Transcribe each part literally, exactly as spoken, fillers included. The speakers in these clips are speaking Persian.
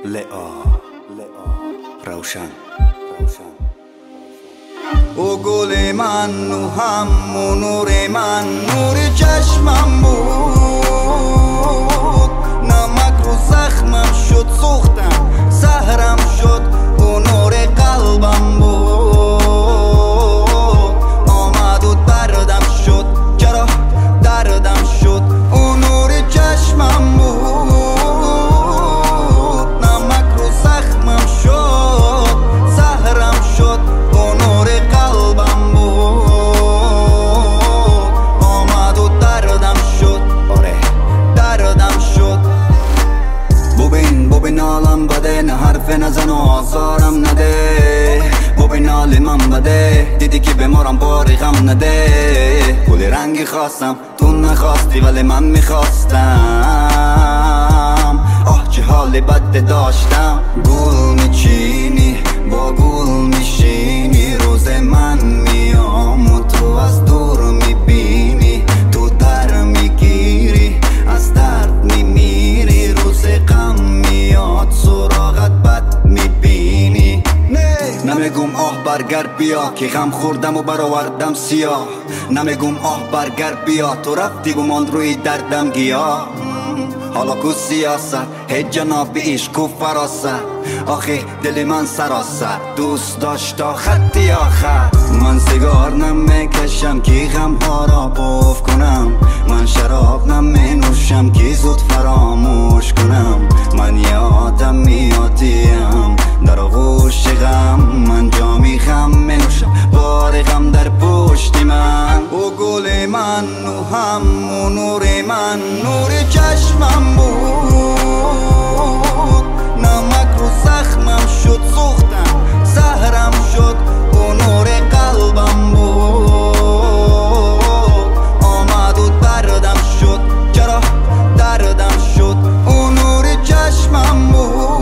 لئا روشن او گل من و هم نور من نور چشمم بود، نمک رو زخمم شد سوختم زهرم شد او نور قلبم بود، آمد و دردم شد چرا دردم شد او نور چشمم بود، نمک رو زخمم شد زهرم شد او نور قلبم بود، آمد و دردم شد آره دردم شد. ببین ببین حالم بده، نه حرف نزن و آزارم نده، ببین حال من بده، دیدی که بمارم باری غم نده. گل رنگی خواستم تو نخواستی ولی من میخواستم، آه چه حال بد داشتم. گل میچینی با گل میشینی، روز من میام و تو از دور میبینی، تو در میگیری از درد میمیری، روز غم میاد سراغت بد میبینی. نمیگم آه برگر بیا که غم خوردم و برآوردم سیاه، نمیگم آه برگر بیا تو رفتی گمان روی دردم گیا. حالا کو سیاست هی جناب عشق و فراست، آخه دل من سراسر دوست داشت تا خطی آخر. من سیگار نمیکشم که غم ها را بوف کنم، من شراب نمینوشم که زود فراموش کنم. من یه آدم میادیم در آغوش غم، من جامی غم منوشم بار غم در پشت من. او گل من و هم و نور من نور چشمم بود، نمک رو زخمم شد سوختم زهرم شد او نور قلبم بود، آمد و دردم شد چرا دردم شد او نور چشمم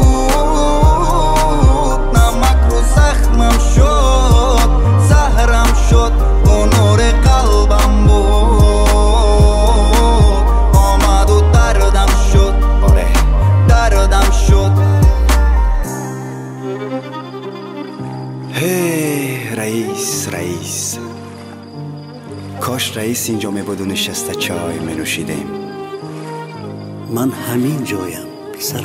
بود، نمک رو زخمم شد زهرم شد او نور قلبم بود، آمد و دردم شد آره دردم شد. هی رئیس رئیس، کاش رئیس اینجا می بود و نشسته چای می نوشیدیم. من همین جایم پسرم.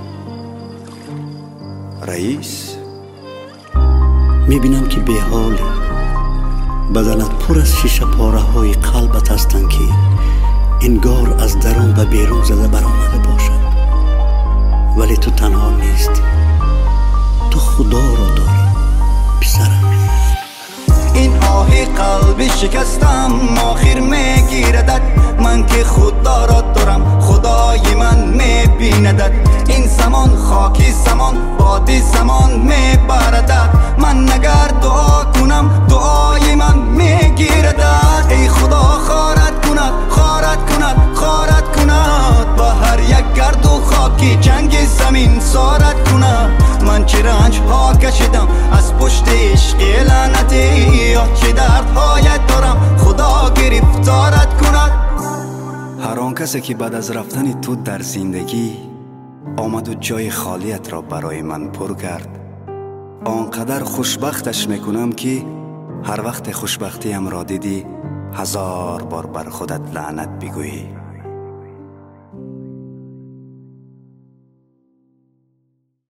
رئیس میبینم که به حالی، بدنت پر از شیشه پاره های قلبت هستند که انگار از درون به بیرون زده برآمده باشد، ولی تو تنها نیستی، تو خدا را داری پسرم. این آه قلبی شکستم آخر میگیردد، من که خدا را دارم خدای من میبیندد. این زمان خاکی زمان بادی زمان میبردد، من نگر دعا کنم دعای من میگیردد. ای خدا خارت کند خارت کند خارت کند، با هر یک گرد و خاکی جنگ زمین سارت کند. من چه رنج ها کشیدم از پشت عشق لعنتی، یا چه درد هایت دارم خدا گرفتارت کند. هر آن کسی که بعد از رفتن تو در زندگی آمد و جای خالیت را برای من پر کرد، آنقدر خوشبختش میکنم که هر وقت خوشبختیم را دیدی هزار بار بر خودت لعنت بگویی.